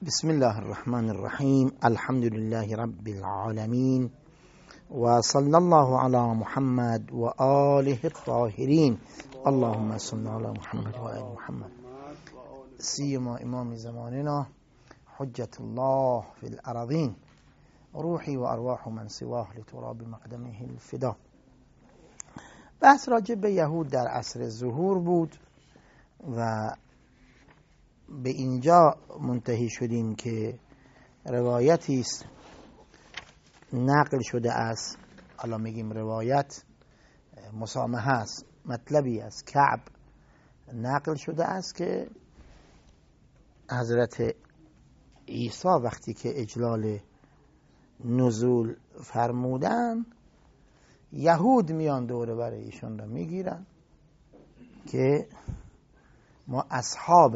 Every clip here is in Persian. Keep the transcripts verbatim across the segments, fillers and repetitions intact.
بسم الله الرحمن الرحيم. الحمد لله رب العالمين، وصلى الله على محمد وآله الطاهرين. اللهم صل على محمد وآل محمد. سيما إمام زماننا حجة الله في الأراضين، روحي وأرواح من سواه لتراب مقدمه الفدا. بحث راجع به یهود در عصر ظهور بود و به اینجا منتهی شدیم که روایتی است نقل شده است. حالا میگیم روایت، مسامحه است، مطلبی از کعب نقل شده است که حضرت عیسی وقتی که اجلال نزول فرمودن، یهود میان دوره برای ایشون را میگیرن که ما اصحاب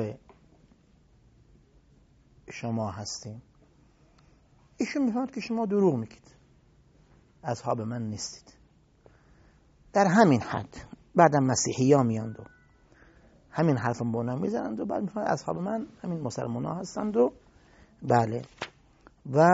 شما هستیم. ایشون میفهمد که شما دروغ میگید، اصحاب من نیستید. در همین حد بعدم مسیحی ها میاند و همین حرف با اونا میزنند و بعد میفهمد اصحاب من همین مسلمان ها هستند و بله. و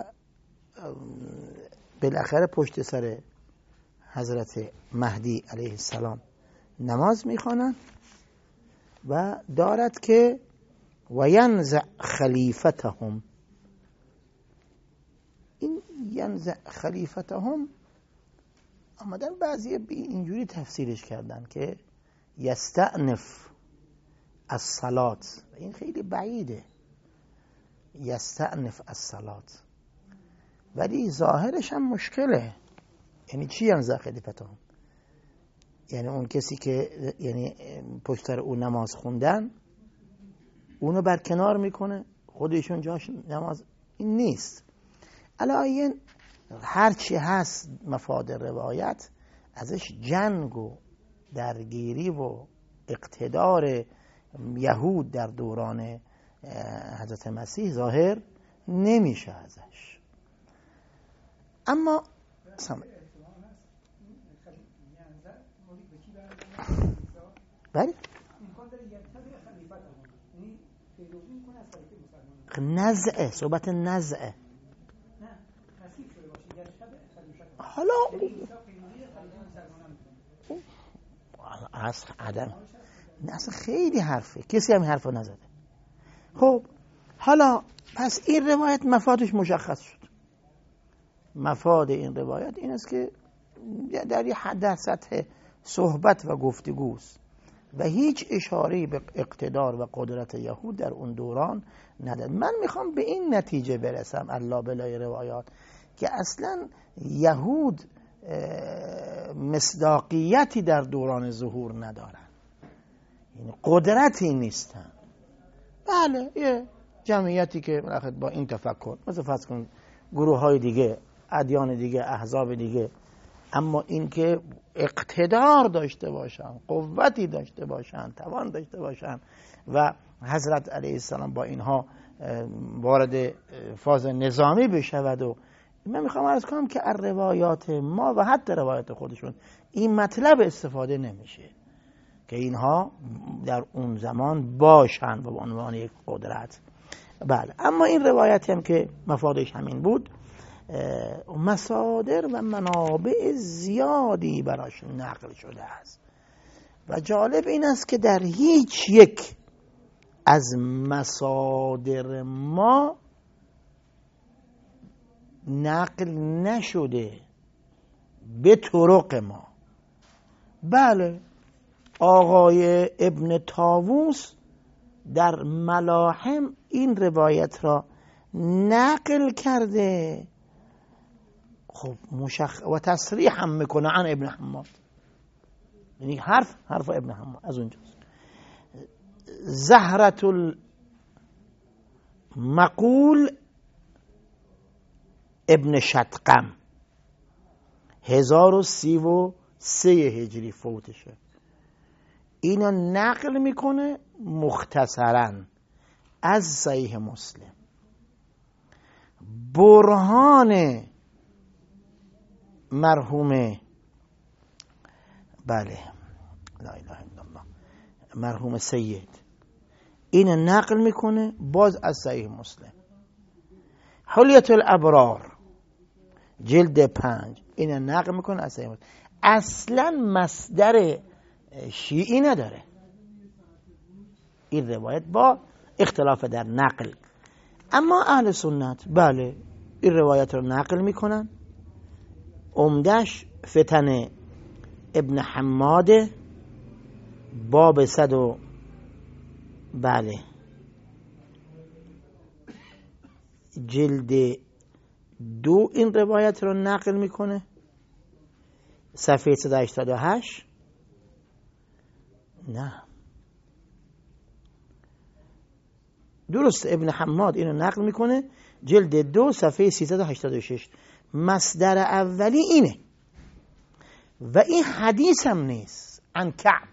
بالاخره پشت سر حضرت مهدی علیه السلام نماز میخوانند و دارد که و ینزع خلیفتهم. این ینزع خلیفتهم آمدن بعضی اینجوری تفسیرش کردن که یستأنف الصلاة. این خیلی بعیده، یستأنف الصلاة، ولی ظاهرش هم مشکله. یعنی چی ینزع خلیفتهم؟ یعنی اون کسی که یعنی پشت سر اون نماز خوندن اونو برکنار میکنه، خودشون جاش نماز این نیست. علاوه هرچی هست مفاد روایت ازش جنگ و درگیری و اقتدار یهود در دوران حضرت مسیح ظاهر نمیشه ازش. اما سم... بله نزعه، صحبت نزعه. حالا اصلا عدم اصلا خیلی حرفه، کسی هم حرفو نزده. خب حالا پس این روایت مفادش مشخص شد. مفاد این روایت این است که در یه حد سطح صحبت و گفتگوست و هیچ اشاره‌ای به اقتدار و قدرت یهود در اون دوران نداد. من میخوام به این نتیجه برسم الله بلای روایات که اصلا یهود مصداقیتی در دوران ظهور ندارن، یعنی قدرتی نیستن. بله یه جمعیتی که با این تفکر مثل فرض کن گروه های دیگه، ادیان دیگه، احزاب دیگه، اما این که اقتدار داشته باشن، قوتی داشته باشن، توان داشته باشن و حضرت علیه السلام با اینها وارد فاز نظامی بشود. و من میخوام عرض کنم که از روایات ما و حتی روایات خودشون این مطلب استفاده نمیشه که اینها در اون زمان باشن به عنوان یک قدرت. بله، اما این روایتی هم که مفادش همین بود، مصادر و منابع زیادی براش نقل شده است و جالب این است که در هیچ یک از مصادر ما نقل نشده به طرق ما. بله، آقای ابن طاووس در ملاحم این روایت را نقل کرده. خب مشخ و تصریح هم میکنه عن ابن حماد، یعنی حرف حرف ابن حماد از اونجاست. زهرة المقول ابن شتقم هزار و سی و سه هجری فوتشه. اینا نقل میکنه مختصرا از صحیح مسلم. برهان مرحوم بله لا اله الا الله مرحوم سید این نقل میکنه باز از صحیح مسلم. حلیت الابرار جلد پنج این نقل میکنه از صحیح مسلم. اصلا مصدر شیعی نداره این روایت با اختلاف در نقل. اما اهل سنت بله این روایت رو نقل میکنن. عمدش فتن ابن حماد باب صد و بله جلد دو این روایت رو نقل میکنه، صفحه صد و هشتاد و هشت. نه درست ابن حماد اینو نقل میکنه جلد دو صفحه سیصد و هشتاد و شش. مصدر اولی اینه و این حدیث هم نیست عن کعب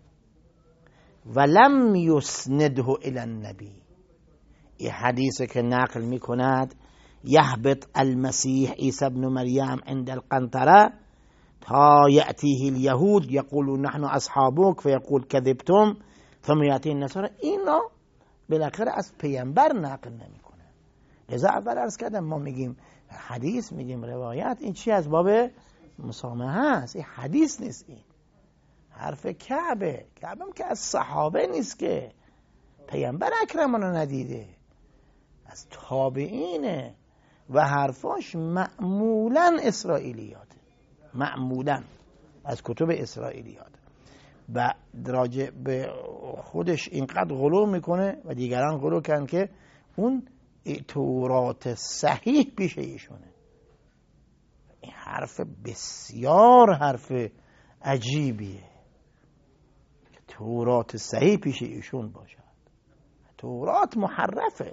ولم یسنده الی النبی. این حدیث که نقل میکند یهبط المسیح عیسی ابن مریم عند القنطره تا یأتیه الیهود یقولون نحن اصحابک فیقول کذبتم ثم یأتی النصارى، اینا بالاخره از پیامبر نقل نمیکنه. لذا اول عرض کردم ما میگیم حدیث میگیم روایت، این چی از باب مسامحه است، این حدیث نیست، این حرف کعبه. کعبه هم که از صحابه نیست که پیامبر اکرم رو ندیده، از تابعینه و حرفاش معمولا اسرائیلیات، معمولا از کتب اسرائیلیات و راجع به خودش اینقدر غلو میکنه و دیگران غلو کردن که اون تورات صحیح پیش ایشونه. این حرف بسیار حرف عجیبیه که تورات صحیح پیش ایشون باشد. تورات محرفه،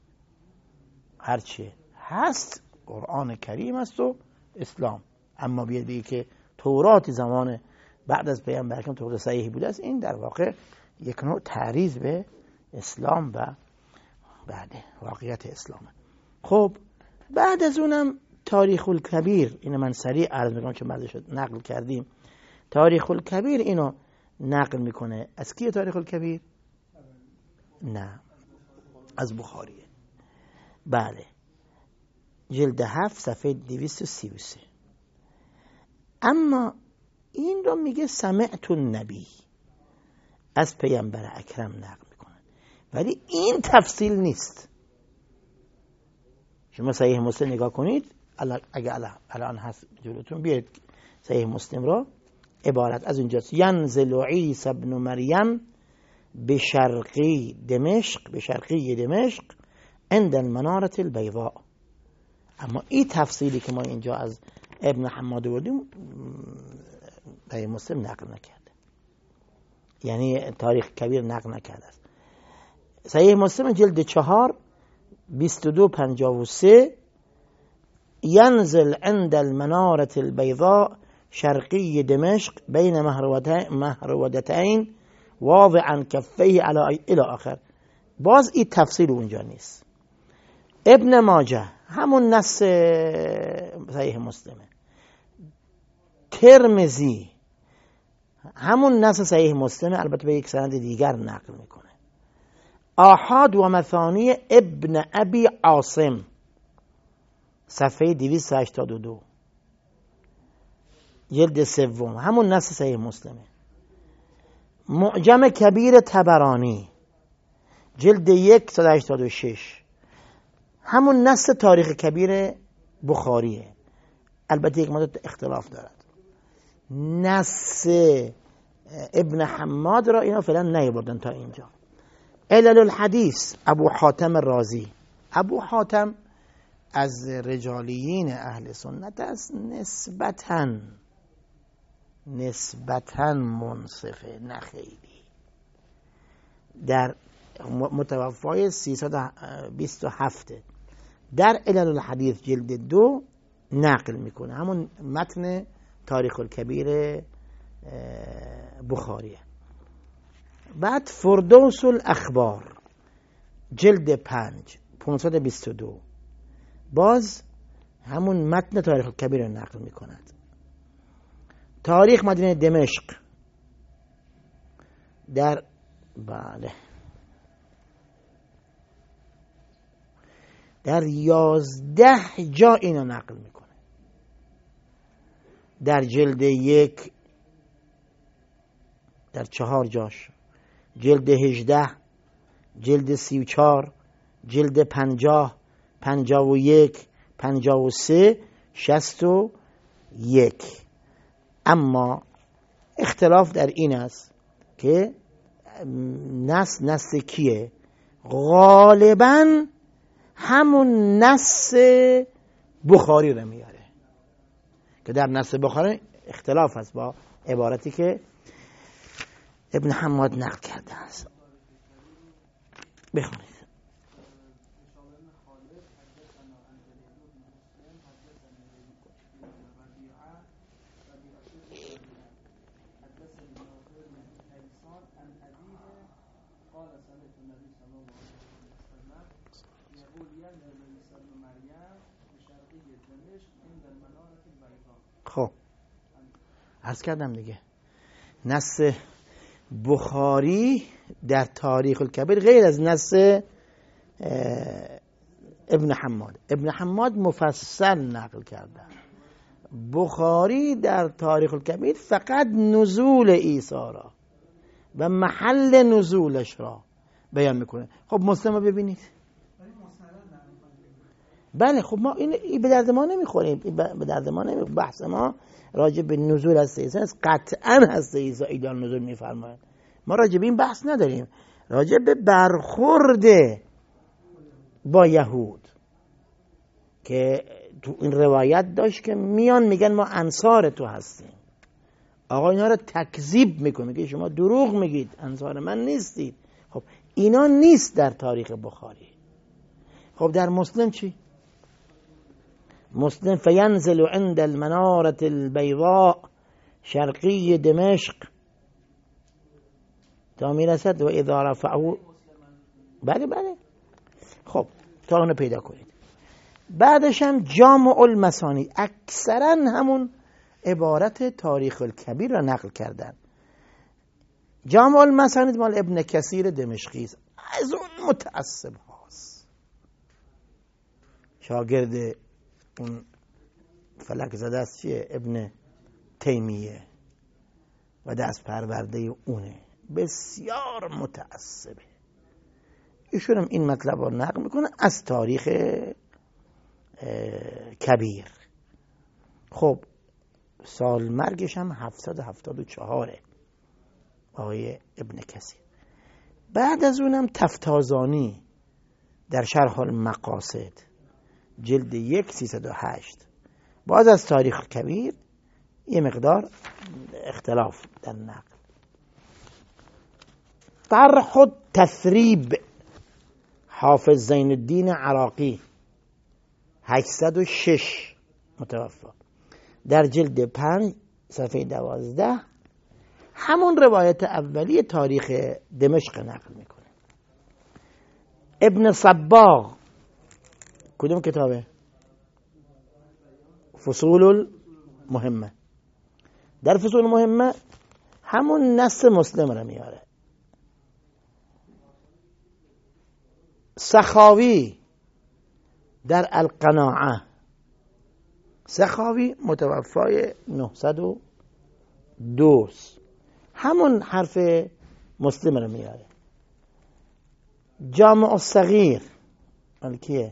هرچی هست قرآن کریم است و اسلام، اما بیاد بگی که تورات زمان بعد از پیامبر که تورات صحیح بوده است، این در واقع یک نوع تعریض به اسلام و بعد واقعیت اسلامه. خب بعد از اونم تاریخ الکبیر، اینو من سریع عرض میکنم که بعدش نقل کردیم. تاریخ الکبیر اینو نقل میکنه از کی؟ تاریخ الکبیر نه از بخاریه. بله جلد هفت صفحه دویست و سی و سه. اما این رو میگه سمعت النبی، از پیامبر اکرم نقل میکنن، ولی این تفصیل نیست. شما صحیح مسلم نگاه کنید، اگه الان هست جلوتون بیاید صحیح مسلم رو، عبارت از اینجاست: ینزل عیسی ابن مریم به شرقی دمشق، به شرقی دمشق عند المنارة البیضاء. اما این تفصیلی که ما اینجا از ابن حماد بردیم صحیح مسلم نقل نکرده، یعنی تاریخ کبیر نقل نکرده است. صحیح مسلم جلد چهار بیست و دو پنجاه و سه: ینزل عند المنارة البیضاء شرقی دمشق بین مهرودتین واضعا کفیه علی الی آخر. باز این تفصیل اونجا نیست. ابن ماجه همون نص صحیح مسلمه. ترمذی همون نص صحیح مسلمه، البته به یک سند دیگر نقل میکنه. آحاد و مثانی ابن ابی عاصم صفحه دویست و هشتاد و دو جلد سوم، همون نص صحیح مسلمه. معجم کبیر طبرانی جلد یک صد و هشتاد و شش، همون نص تاریخ کبیر بخاریه، البته یک مدت اختلاف دارد. نص ابن حماد را اینا فعلا نیاوردن تا اینجا. علل الحدیث ابو حاتم رازی. ابو حاتم از رجالیین اهل سنت است، نسبتاً نسبتاً منصفه، نه خیلی. در متوفای سیصد و بیست و هفت در علل الحدیث جلد دو نقل میکنه، همون متن تاریخ الکبیر بخاریه. بعد فردوس الاخبار جلد پنج پانصد و بیست و دو باز همون متن تاریخ الکبیر رو نقل میکند. تاریخ مدینه دمشق در بله در یازده جا اینو نقل میکنه. در جلد یک، در چهار جاش، جلد هجده، جلد سی و چار، جلد پنجاه، پنجاه و یک، پنجاه و سه، شست و یک. اما اختلاف در این است که نص نص کیه؟ غالباً همون نص بخاری رو میاره که در نص بخاری اختلاف هست با عبارتی که ابن حماد نقل کرده است. بخونید. خب عرض کردم دیگه نص بخاری در تاریخ الکبیر غیر از نص ابن حماد. ابن حماد مفصل نقل کرده، بخاری در تاریخ الکبیر فقط نزول عیسی را و محل نزولش را بیان میکنه. خب مسلم رو ببینید. بله خب ما این به درد ما نمیخوریم، به درد ما نمیخوریم. بحث ما راجع به نزول از عیسی است. قطعا هست عیسی ایدان نزول میفرماید، ما راجع به این بحث نداریم. راجع به برخورد با یهود که تو این روایت داشت که میان میگن ما انصار تو هستیم، آقا اینا رو تکذیب میکنه که شما دروغ میگید، انصار من نیستید. خب اینا نیست در تاریخ بخاری. خب در مسلم چی؟ مسلم فینزل عند المنارة البیضاء شرقی دمشق تا میرسد و اذا رفعه. بله بله خب تا اونو پیدا کنید. بعدش هم جامع المسانی، اکثرا همون عبارت تاریخ الکبیر را نقل کردن. جامع المسانی مال ابن کثیر دمشقی است، از اون متعصب هاست، شاگرد اون فلک زده است چیه؟ ابن تیمیه و دست پرورده اونه، بسیار متعصبه. ایشون هم این مطلب رو نقل میکنه از تاریخ کبیر. خب سال مرگش هم هفتصد و هفتاد و چهار آقای ابن کثیر. بعد از اونم تفتازانی در شرح المقاصد جلد یک سیصد و هشت، باز از تاریخ کبیر یه مقدار اختلاف در نقل. طرح التثریب حافظ زین الدین عراقی هشتصد و شش متوفا، در جلد پنج صفحه دوازده همون روایت اولی تاریخ دمشق نقل میکنه. ابن صباغ کدوم کتابه؟ فصول المهمه. در فصول المهمه همون نص مسلم رو میاره. سخاوی در القناعه، سخاوی متوفای نهصد و دو، همون حرف مسلم رو میاره. جامع الصغیر مال کیه؟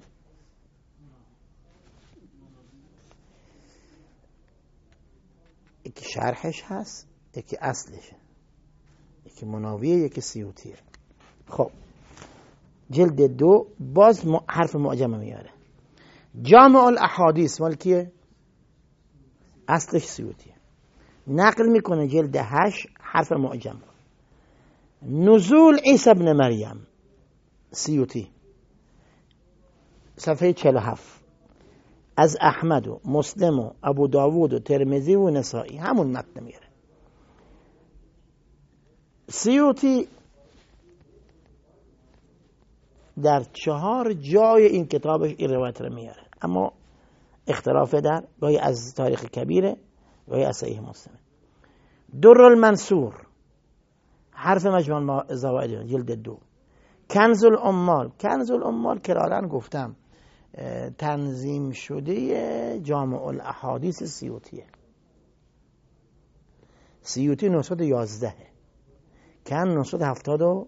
یکی شرحش هست، یکی اصلشه، یکی مناویه، یکی سیوطیه. خب جلد دو باز حرف معجم میاره. جامع الاحادیث مال کیه؟ اصلش سیوطیه، نقل میکنه جلد هشت حرف معجم. نزول عیسی ابن مریم سیوطی صفحه چهل و هفت، از احمد و مسلم و ابو داوود و ترمذی و نسائی همون متن میاره. سیوطی در چهار جای این کتابش این روایت رو میاره، اما اختلاف در گاهی از تاریخ کبیره گاهی از صحیح مسلم. در المنصور حرف مجموع زوائد جلد دو. کنز العمال، کنز العمال کرارن گفتم تنظیم شده جامع الاحادیث سیوطیه. سیوطی نهصد و یازده که هم نهصد و هفتاد و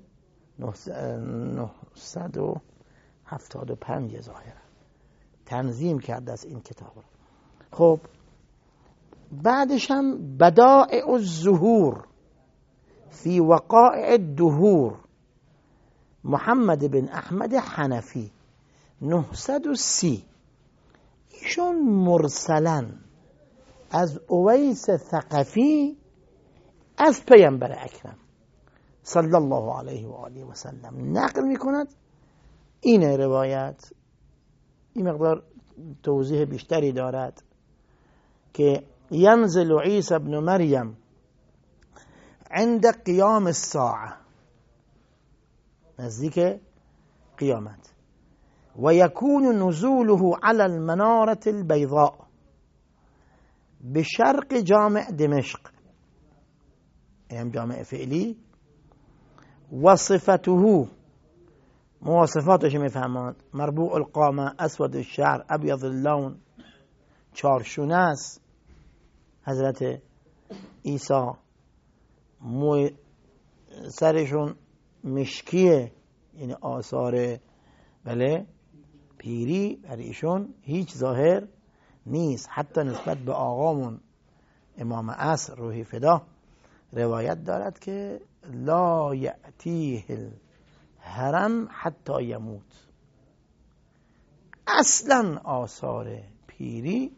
نهصد و هفتاد و پنج ظاهرا تنظیم کرده از این کتاب را. خب بعدش هم بدائع الظهور فی وقائع الدهور محمد بن احمد حنفی نهصد و سی، ایشون مرسلا از اویس ثقفی از پیامبر اکرم صلی الله علیه و آله و سلم نقل میکند. این روایت این مقدار توضیح بیشتری دارد که ینزل عیسی ابن مریم عند قیام الساعه، نزدیک قیامت، و یکون نزوله علی المنارة البیضاء بشرق جامع دمشق، این جامع فعلی، و صفته مواصفاتش میفهمند مربوع القامه، اسود الشعر، ابیض اللون، چارشونه است حضرت عیسی، موی سرشون مشکیه، یعنی آثار بله پیری بر ایشون هیچ ظاهر نیست. حتی نسبت به آقامون امام عصر روحی فدا روایت دارد که لا یأتیه الهرم حتی یموت، اصلا آثار پیری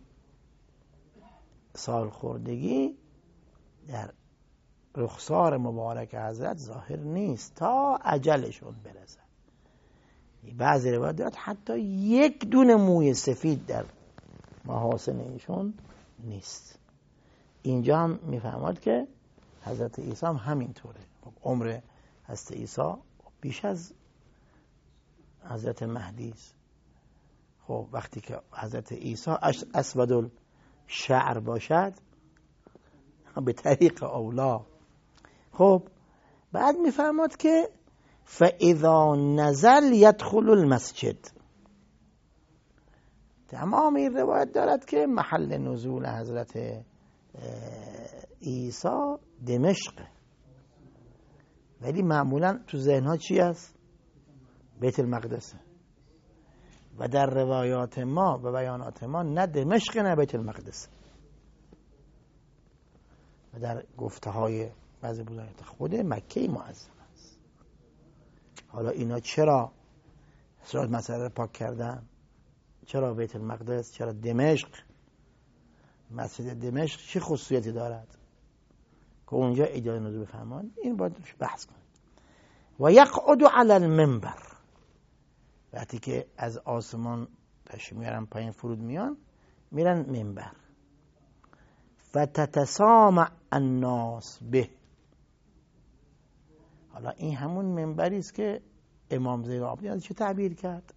سالخوردگی در رخسار مبارک حضرت ظاهر نیست تا اجلشون برسد. بعضی روایت دارد حتی یک دونه موی سفید در محاسن ایشون نیست. اینجا هم میفهمد که حضرت عیسی هم همینطوره. عمر حضرت عیسی بیش از حضرت مهدی است. خب وقتی که حضرت عیسی اسود الشعر باشد به طریق اولا. خب بعد میفهمد که فاذا نزل يدخل المسجد. تمام این روایت دارد که محل نزول حضرت عیسی دمشق، ولی معمولا تو ذهنها چی است؟ بیت المقدس. و در روایات ما و بیانات ما نه دمشق نه بیت المقدس. و در گفته های بعضی بزرگان خود مکه معظم است. حالا اینا چرا صورت مسئله رو پاک کردن؟ چرا بیت المقدس؟ چرا دمشق؟ مسجد دمشق چه خصوصیتی دارد که اونجا اجازه نزول بفرمان؟ این باید بحث کنیم. و یقعد علی المنبر، وقتی که از آسمان تشریف میارن پایین فرود میان میرن منبر. فتتسامع الناس به. حالا این همون منبری است که امام زین العابدین از چه تعبیر کرد؟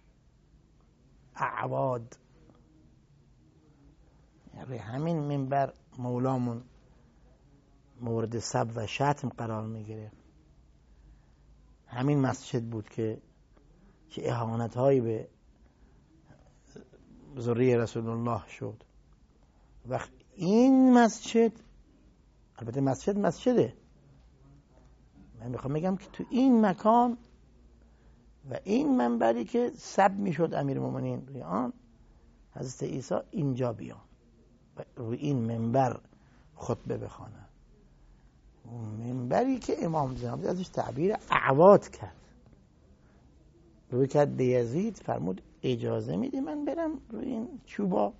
اعواد. یعنی همین منبر مولامون مورد سب و شتم قرار میگیره. همین مسجد بود که چه اهانت هایی به ذریه رسول الله شد. وقت این مسجد، البته مسجد مسجده، من میخوام بگم که تو این مکان و این منبری که سب میشد امیرالمومنین روی آن، حضرت عیسی اینجا بیان و روی این منبر خطبه بخوانن. منبری که امام زمان ازش تعبیر اعواد کرد، روی کرد به یزید، فرمود اجازه میدی من برم روی این چوبا؟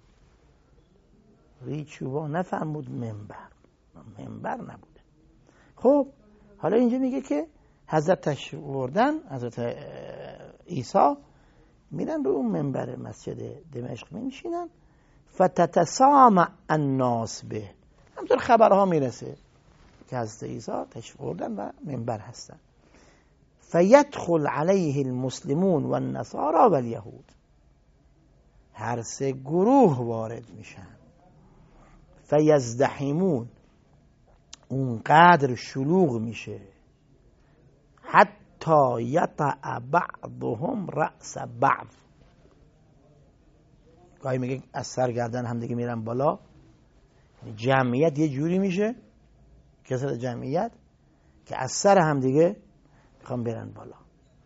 روی چوبا نفرمود منبر، منبر نبوده. خب حالا اینجا میگه که حضرت تشریف بردن، حضرت عیسی میرن روی اون منبر مسجد دمشق میشینن. فتتسامع الناس به، همطور خبرها میرسه که حضرت عیسی تشریف بردن و منبر هستن. فیدخل علیه المسلمون و النصارى و الیهود، هر سه گروه وارد میشن. فیزدحمون، اونقدر شلوغ میشه حتی یطع بعضهم رأس بعض، گاهی میگه از سرگردن هم دیگه میرن بالا، جمعیت یه جوری میشه کسر جمعیت که از سر هم دیگه میخوام برن بالا.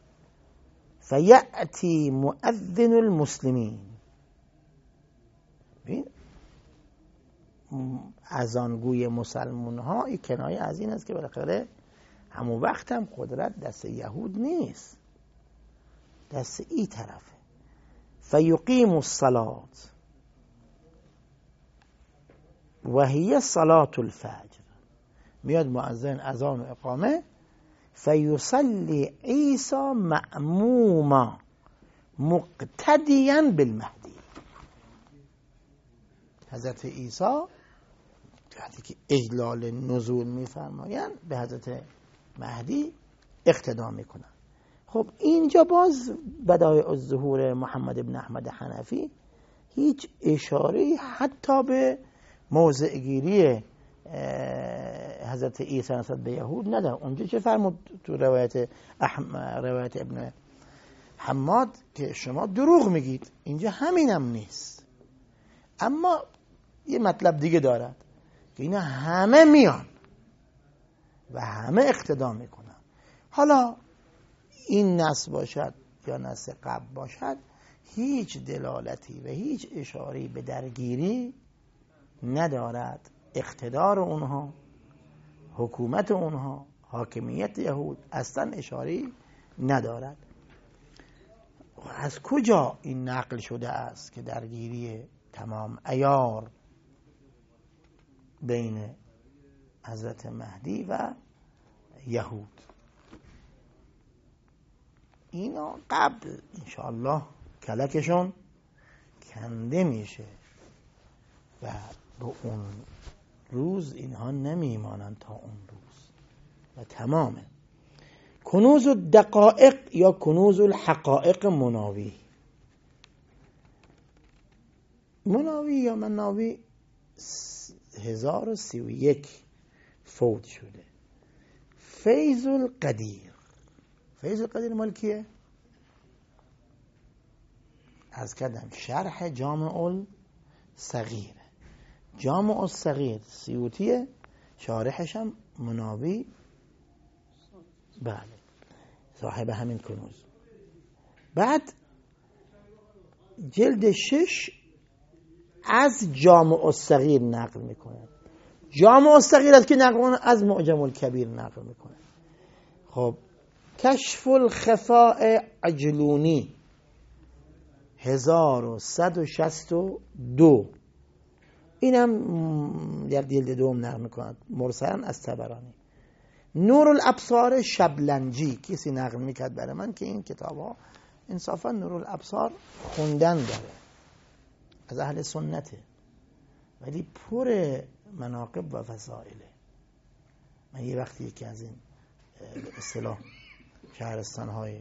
فیأتی مؤذن المسلمین، ببین اذانگوی مسلمان ها این کنایه از این است که بالاخره همون وقت هم قدرت دست یهود نیست، دست این طرفه. فیقیم الصلاة و هی صلاة الفجر، میاد مؤذن اذان و اقامه، فیصلی عیسی مأموما مقتدیا بالمهدی، حضرت عیسی وقتی که اجلال نزول میفرمایند به حضرت مهدی اقتدا میکنن. خب اینجا باز بدایع الظهور محمد بن احمد حنفی هیچ اشاره حتی به موضع گیری حضرت عیسی نسبت به یهود نداره. اونجا چه فرمود تو روایت احم... روایت ابن حماد که شما دروغ میگید، اینجا همینم نیست. اما یه مطلب دیگه دارد که اینا همه میان و همه اقتدا میکنن. حالا این نص باشد یا نص قبل باشد هیچ دلالتی و هیچ اشاره‌ای به درگیری ندارد. اقتدار اونها، حکومت اونها، حاکمیت یهود اصلا اشاره‌ای ندارد. از کجا این نقل شده است که درگیری تمام عیار بین حضرت مهدی و یهود؟ اینا قبل انشاءالله کلکشون کنده میشه و به اون روز اینها نمیمانند تا اون روز و تمامه. کنوز الدقائق یا کنوز الحقائق مناوی، مناوی یا مناوی هزار و سی و یک فوت شده. فیض القدیر، فیض القدیر مال کیه؟ از کردم شرح جامع الصغیر، جامع الصغیر سیوطیه، شارحش هم مناوی، بله صاحب همین کنوز. بعد جلد شش از جامع الصغیر نقل میکنه. جامع الصغیر از که نقل میکنه؟ از معجم الکبیر نقل میکنه. خب کشف الخفاء عجلونی هزار و صد و شصت و دو، اینم در جلد دوم نقل میکنه مرسلا از طبرانی. نور الابصار شبلنجی کسی نقل میکرد برای من که این کتاب ها انصافا نور الابصار خوندن داره، از اهل سنته، ولی پر مناقب و فضائله. من یه وقتی یکی از این به اصطلاح شهرستان های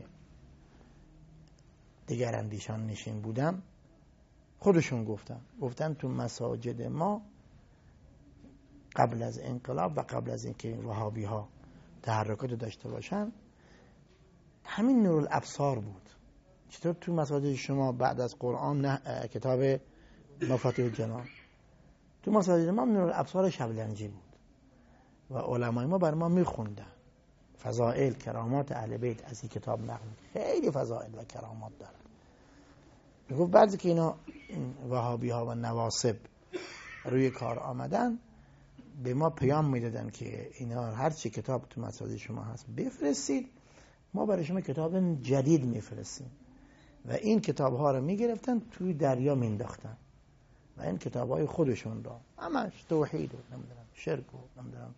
دیگر اندیشان نشین بودم، خودشون گفتن گفتن تو مساجد ما قبل از انقلاب و قبل از اینکه وهابی ها تحرکات داشته باشن همین نور الابصار بود. چطور تو مساجد شما بعد از قرآن نه کتاب مفاتیح الجنان، تو مساجد ما نور الابصار شبلنجی بود و علمای ما بر ما میخوندن فضائل کرامات اهل بیت از این کتاب نقل، خیلی فضائل و کرامات داره. میگفت بعضی که اینا وهابی ها و نواصب روی کار آمدن به ما پیام میدادن که اینا هر چی کتاب تو مساجد شما هست بفرستید، ما برای شما کتاب جدید میفرستیم و این کتاب ها رو میگرفتن توی دریا مینداختن و این کتاب های خودشون رو همش توحید و نمیدونم شرک و نمیدونم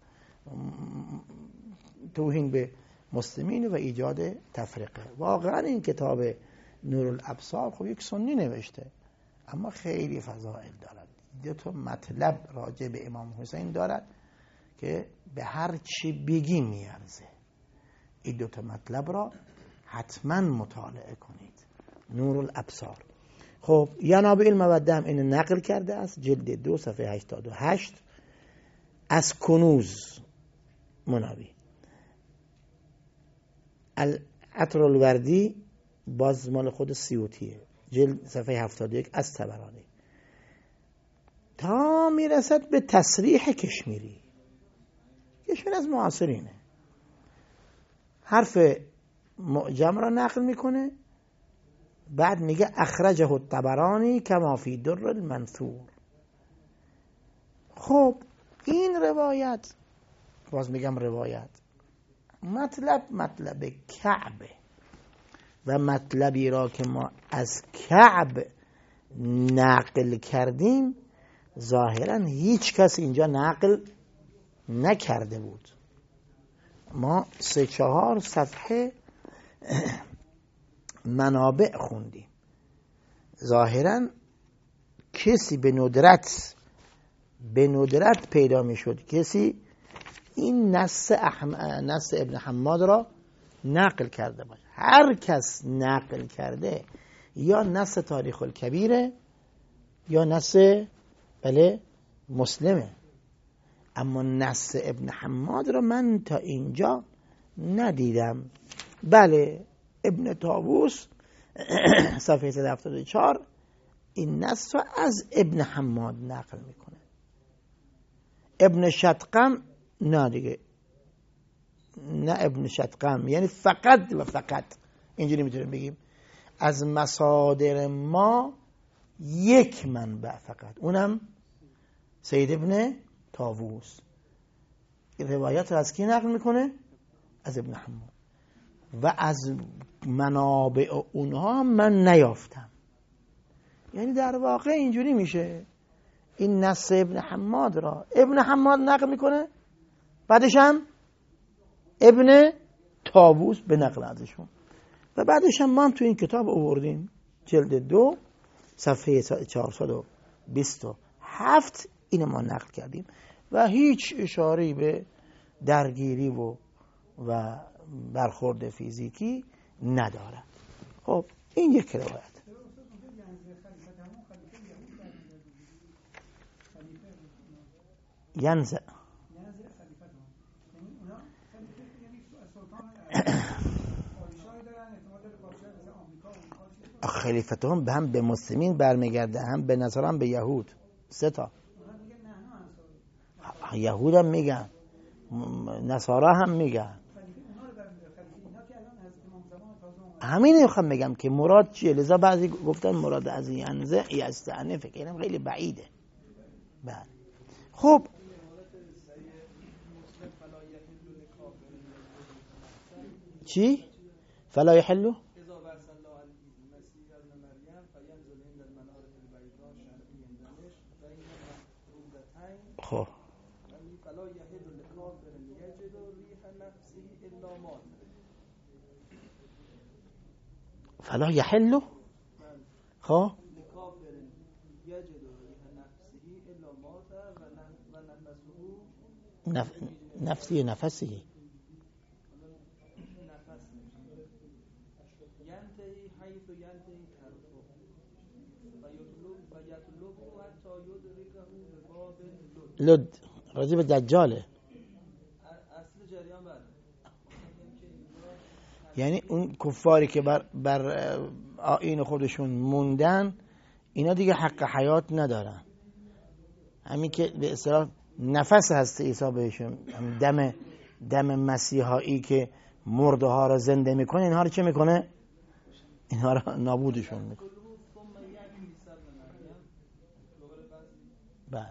توهین به مسلمین و ایجاد تفرقه. واقعا این کتاب نور الابصار خب یک سنی نوشته اما خیلی فضائل دارد. دو تا مطلب راجع به امام حسین دارد که به هر چی بگی میارزه. این دو تا مطلب را حتما مطالعه کنید. نور الابصار. خب ینابع الموده هم اینو نقل کرده است، جلد دو صفحه هشتاد و هشت از کنوز مناوی. العطر الوردی باز مال خود سیوطیه، جلد صفحه هفتاد و یک از طبرانی. تا میرسد به تصریح کشمیری. کشمیری از معاصرینه، حرف معجم را نقل میکنه، بعد میگه اخرجه الطبرانی کما فی در المنثور. خب این روایت، باز میگم روایت، مطلب مطلب کعبه و مطلبی را که ما از کعب نقل کردیم ظاهرا هیچ کس اینجا نقل نکرده بود. ما سه چهار صفحه منابع خوندیم، ظاهرا کسی به ندرت به ندرت پیدا می شد کسی این نص, احم... نص ابن حماد را نقل کرده باشه. هر کس نقل کرده یا نص تاریخ الکبیره یا نص بله مسلمه، اما نص ابن حماد را من تا اینجا ندیدم. بله ابن طاووس صفحه صد و هفتاد و چهار این نص را از ابن حماد نقل میکنه. ابن شتقم نه دیگه، نه ابن شتقم، یعنی فقط و فقط اینجوری میتونیم بگیم از مصادر ما یک منبع فقط، اونم سید ابن طاووس. روایت رو از کی نقل میکنه؟ از ابن حماد. و از منابع اونها من نیافتم. یعنی در واقع اینجوری میشه این نص ابن حماد را ابن حماد نقل میکنه، بعدش هم ابن طاووس به نقل ازشون، و بعدش هم ما هم تو این کتاب آوردیم جلد دو صفحه چهارصد و بیست و هفت اینو ما نقل کردیم و هیچ اشاره‌ای به درگیری و و برخورد فیزیکی نداره. خب این یک روایت. ینزع خلیفتهم به هم به مسلمین برمیگرده، هم به نصارا هم به یهود. سه تا یهود هم میگن، نصارا هم میگن. همین میخوام بگم که مراد چیه. لذا بعضی گفتن مراد از ینزع یستعنف، فکر کنم خیلی بعیده. بله خب چی؟ فلا یحلو خب فلا یحلو خب نف... نفسی نفسی لد راجع به دجاله. یعنی اون کفاری که بر, بر آیین خودشون موندن اینا دیگه حق حیات ندارن. همین که به اصطلاح نفس هست عیسی بهشون، دم دم مسیحایی که مرده ها را زنده میکنه، اینها رو چه میکنه؟ اینها را نابودشون میکنه. بله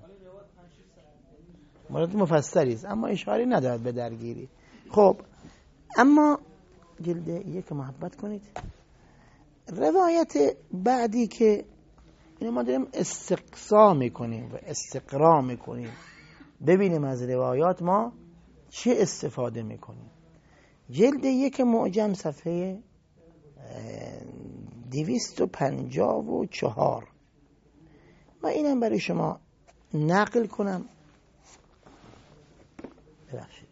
مورد مفصلی است اما اشاره ندارد به درگیری. خب اما جلد یک محبت کنید. روایت بعدی که اینو ما داریم استقصا میکنیم و استقرا میکنیم، ببینیم از روایات ما چه استفاده میکنیم. جلد یک معجم صفحه دویست و پنجاه و چهار. من اینم برای شما نقل کنم. ببخشید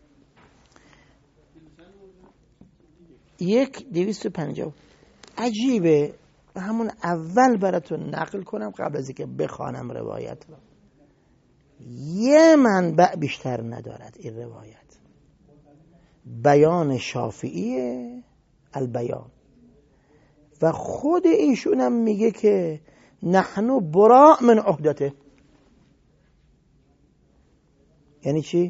یک دویست و پنجاه. عجیبه همون اول براتون نقل کنم قبل از اینکه بخوانم روایت رو. یه منبع بیشتر ندارد این روایت. بیان شافعی البیان و خود ایشون هم میگه که نحنو براء من عهدته. یعنی چی؟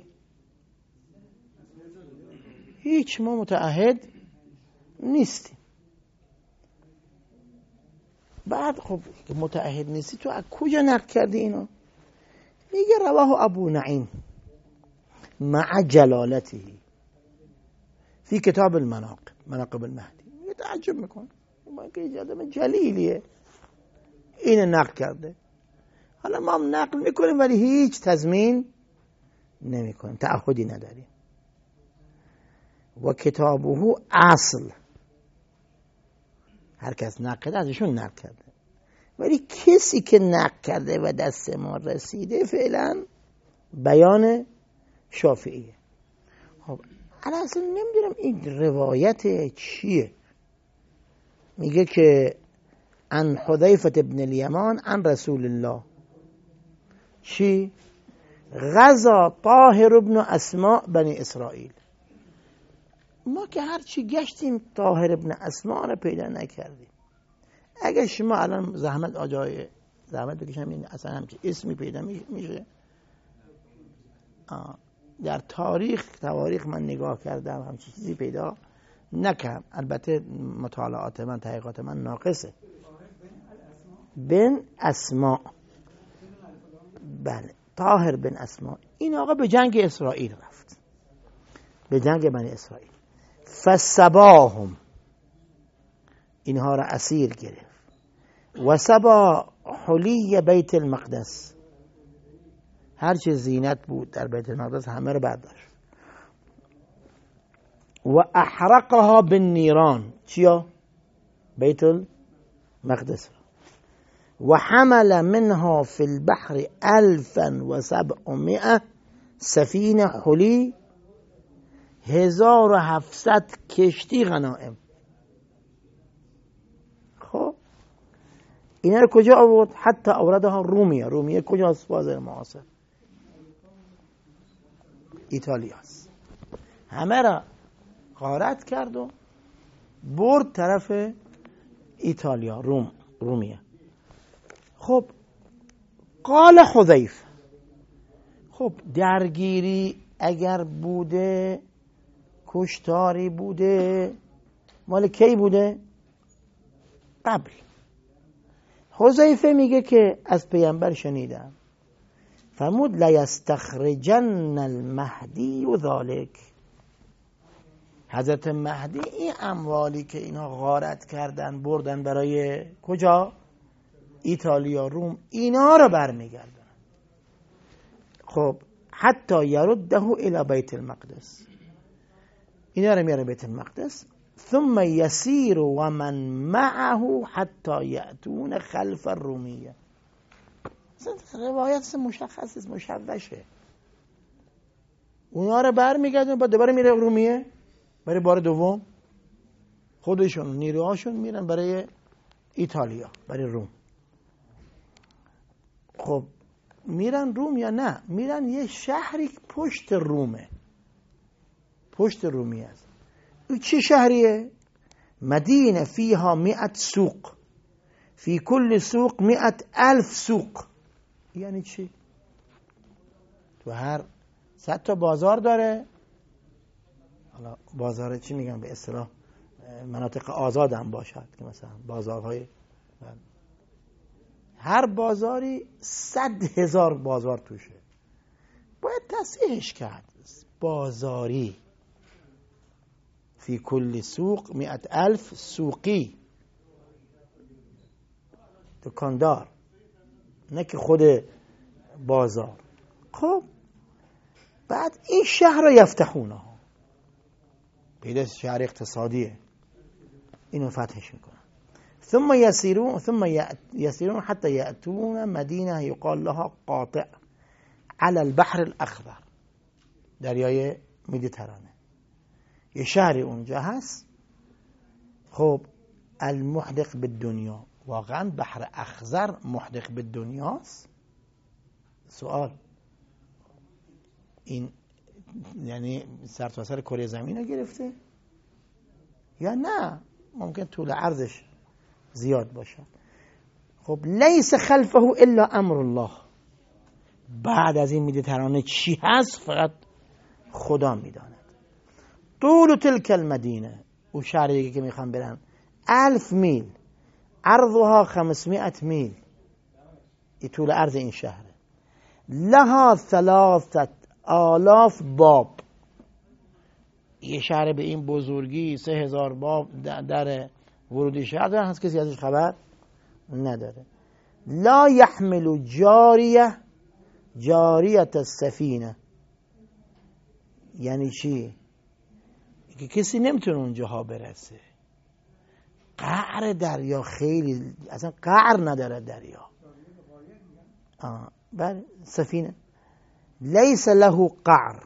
هیچ، ما متعهد نیستیم. بعد خب متعهد نیستی تو از کجا نقل کردی اینو؟ میگه رواه ابو نعیم مع جلالته فی کتاب المناقب، مناقب المهدی. میگه تعجب میکن، ما که آدم جلیلیه این نقل کرده. حالا ما هم نقل میکنیم ولی هیچ تضمین نمیکنیم، تعهدی نداریم. و کتابه اصل، هر کس نقل کرده ازشون نقل کرده، ولی کسی که نقل کرده و دست ما رسیده فعلا بیان شافعیه. خب انا اصلا نمیدونم این روایت چیه. میگه که عن حذیفه ابن الیمان عن رسول الله چی؟ غزا طاهر ابن اسماء بنی اسرائیل. ما که هرچی گشتیم طاهر ابن اسماء رو پیدا نکردیم. اگه شما الان زحمت آجای زحمت بکشم این اصلا همچه اسمی پیدا میشه. در تاریخ تواریخ من نگاه کردم همچی چیزی پیدا نکردم. البته مطالعات من تحقیقات من ناقصه. بن اسماء، بله طاهر بن اسماء. این آقا به جنگ اسرائیل رفت، به جنگ بنی اسرائیل. فسباهم، اینها را اسیر گرفت. و سبا حلی بیت المقدس، هر چه زینت بود در بیت المقدس همه رو برداشت. و احرقها بالنیران، چیا؟ بیت المقدس. و حمل منها فی البحر الفا و سبعمائه سفینه حلی، هزار و هفتصد کشتی غنائم. خب اینا رو کجا آورد؟ حتی اوردها رومیه. رومیه کجاست؟ بازار معاصر ایتالیاست. همه را غارت کرد و برد طرف ایتالیا، روم، رومیه. خب قال حذیفه، خب درگیری اگر بوده، کشتاری بوده، مال کی بوده؟ قبل. حذیفه میگه که از پیامبر شنیدم فرمود لیستخرجن المهدی و ذالک، حضرت مهدی این اموالی که اینا غارت کردن بردن برای کجا؟ ایتالیا، روم، اینا رو برمیگردن. خب حتی یرده الى بیت المقدس، اینا رو میاره بیت المقدس. ثم یسیر و من معه حتی یأتون خلف الرومیه. روایت مشخص مشوشه. اونا رو برمیگردن بعد دوباره میره رومیه برای بار دوم. خودشون نیروهاشون میرن برای ایتالیا، برای روم. خب میرن روم یا نه؟ میرن یه شهری پشت رومه، پشت رومی است. او چه شهریه؟ مدینه فیها مئت سوق، فی کل سوق مئت الف سوق. یعنی چی؟ تو هر صد تا بازار داره. حالا بازار چی میگن به اصطلاح؟ مناطق آزاد هم باشد که مثلا بازارهای، هر بازاری صد هزار بازار توشه. باید تصحیحش کرد. بازاری فی کل سوق مئت الف سوقی، دکاندار، نه که خود بازار. خب بعد این شهر را یفتحونه ها، پیدا شهر اقتصادیه، اینو فتحش میکنن. ثم يسيرون ثم يسيرون حتى يأتون مدينة يقال لها قاطع على البحر الأخضر، دریای مدیترانه. یه شهری اونجا هست. خب المحدق بالدنیا، واقعا بحر اخضر محدق بالدنیاست؟ سوال. این یعنی سرتاسر کره زمین رو گرفته یا نه؟ ممکن طول عرضش زیاد باشد. خب لیس خلفه الا امر الله، بعد از این مدیترانه چی هست فقط خدا میداند. طول تلک المدینه، او شهری که میخوام برن الف میل، عرضها خمسمائة میل، این طول عرض این شهره. لها ثلاثت آلاف باب، یه شهر به این بزرگی سه هزار باب در ورودی شهر داره، هست کسی ازش خبر نداره. لا یحمل جاریه جاریت السفینه، یعنی چی؟ که کسی نمیتونه اونجاها برسه. قعر دریا خیلی، اصلا قعر نداره دریا. آه بله سفینه لیس له قعر،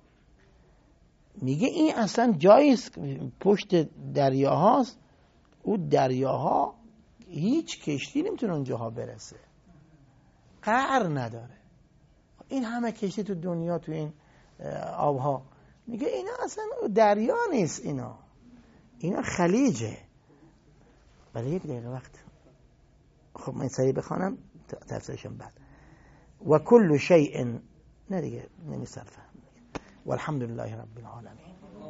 میگه این اصلا جایی پشت دریاهاست، او دریاها هیچ کشتی نمیتونه اونجاها برسه، قعر نداره. این همه کشتی تو دنیا تو این آبها، میگه اینا اصلا دریا نیست، اینا اینا خلیجه. برای یک دقیقه وقت، خب من سریع بخوانم تفسیرشم بعد. و کل شیء، نه دیگه نمیصرفه. والحمد لله رب العالمین.